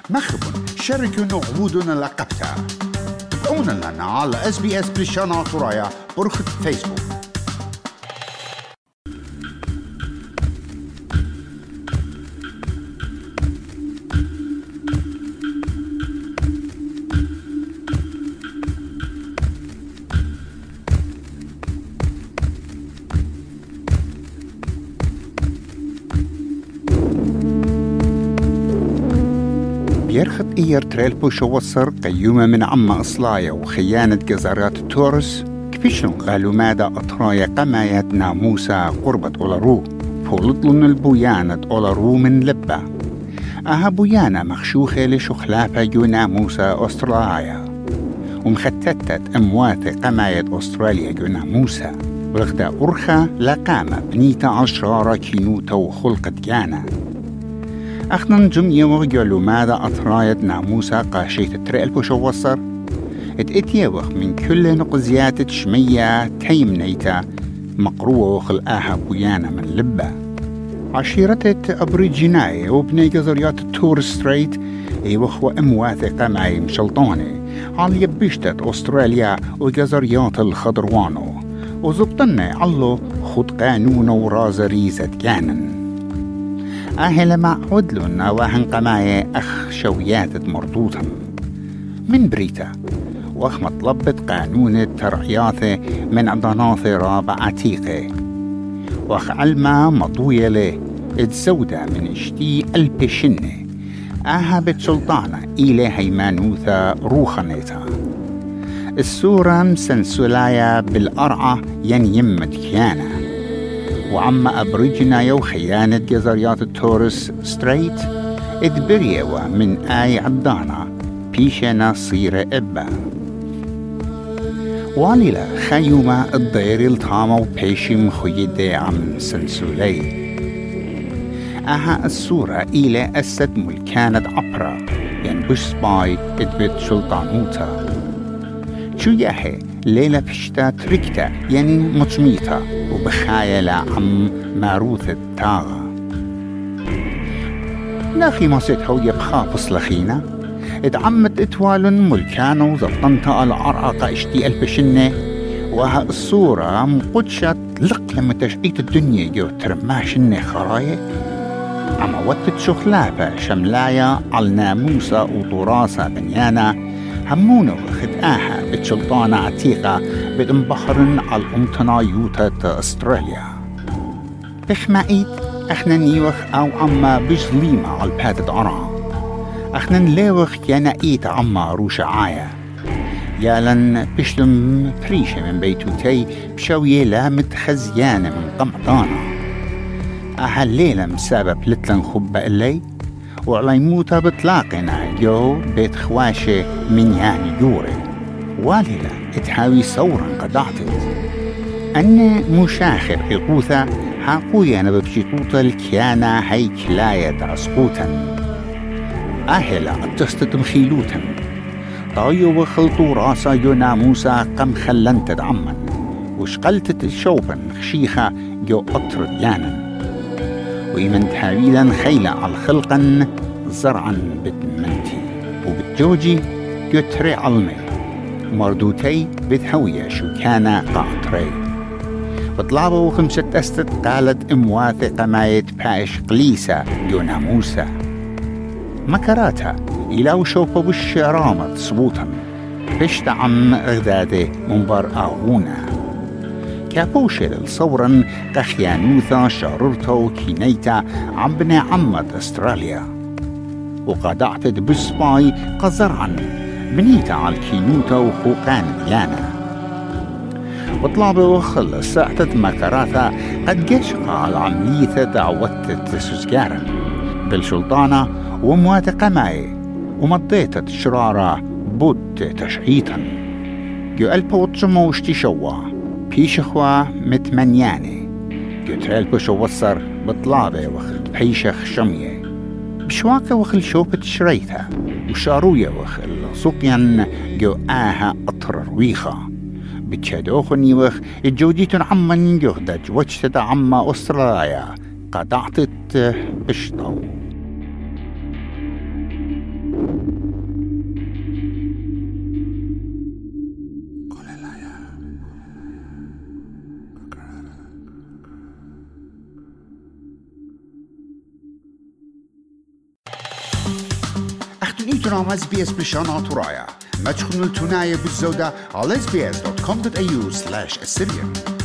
مخبن شاركونا وعودنا لقبتها. تابعونا لنا على SBS بلشانا طرايا برخة فيسبوك. بيرخط إير تريل بوشو وصر قيومة من عما إصلايا وخيانة جزارات التورس كفيشن قالوا ماذا أطرايا قماية ناموسا قربة أولارو فولطلن البويانة أولارو من لبا أها بويانا مخشوخة لشخلافة جو ناموسا أستراليا ومختتت أموات قماية أستراليا جو ناموسا ورغدا أرخا لقامة بنيتا 10 كينوتا وخلقة جانا أخنا نجم يوغيولو ماذا أطرايت ناموسا قاشيت تريل بوشو وصر اتيوغ من كل نقزيات شمية تيمنيتا مقروخ الآها بويانا من لبا عشيرة أبريجيناي وبني جزريات تور ستريت ايوخ وأمواثقة معي مشلطاني على يبشتت أستراليا وجزريات الخضروانو وزبطني علو خد قانون ورازريزة كانن أهلا مع عدلون واهن قماية أخ شويات مرضوطا من بريتا وأخ مطلبت قانون الترعياثة من عضناثة رابع عتيقة وأخ علما مضويلة اتزودة من اشتي البشنة أهبت سلطانة إلى هيمانوثة روخنيتا السورة مسنسولايا بالأرعة يمت كيانا وعما أبريجنا يو خيانة جزريات التورس ستريت ادبريوا من آي عبدانا بيشنا صيرة إبا واليلا خيوما الضير الطامة وبيشم خيدي عم سنسولي أها السورة إلى أسد ملكانة عبرة ينبش سباي ادبت سلطانوتا شو ياهي ليلة بشتا تركتا مطميتا وبخايلة عم ماروث التاغة لاخي ما ستهو يبخا فصلخينا اتعمت اتوال ملكانو زبطنتا العرقة اشتي البشنة وها الصورة مقدشت لق لما تشقيت الدنيا جو ترماشنة خراية عما وقت شخلافة شملايا على ناموسة وطراسة بنيانا همونو خدقاها بتشلطانة عتيقة بتنبحرن على الأمتنا يوتا أستراليا بخمائيت اخنا نيوخ أو عما بجليمة على البادة عرا اخنا نليوخ يانا ايت عما روش عايا يالن بشلم فريشة من بيتوتي بشوية لامت خزيانة من قمطانة أهالليلة مسابب لتلن خبة اللي وعلي موتا بطلاقنا جو بيت خواشة من يعني جوري والهلا اتحاوي صورا قدعتت أن مشاخر إقوثة حاقويا نببشيطوطة الكيانة هاي كلاية عسقوتا أهلا اتستت مخيلوتا طايو وخلطو راسا جو ناموسا قم خلنت دعما وشقلتت الشوبا خشيخة جو أطر ديانا وإمن تحاويلا خيلة على خلقا زرعا بتمنتي وبتجوجي يتري علمي مردوتي بتهوية شو كان قاطري بطلابه 5 أستت قالت امواثقة مايت باش قليسة جو ناموسة مكراتها إلاو شوفة بالشرامة صبوتا بشت عم غدادة منبر أغونا كابوشل صورا قخيانوثا شاررتا وكينيتا عم بني عمد أستراليا وقادعتت بسباي قزرعا بنيتا على الكينوتا وخوقان ديانا وطلابة وخل ساعتت مكراثا قد جشقا على عملية دعوتت سوزجارا بالسلطانة ومواتقة معي ومضيتت شرارة بود تشعيطا جو البوت سموشتي شوا بيشخوا متمنياني جو تريل شو وصر بطلابة وخل بيشخ شمية بشواكة وخل شوبة شريثة وشاروية وخل سوقيا جو آها أطر رويخة بتشادوخني وخ الجوديتن عمان جهدج وجتت عما أستراليا قدعتت بشطو برنامج اس بي اس بلشان ترايا ما تشخنوا التناية بالزودة على sbs.com.au/Assyrian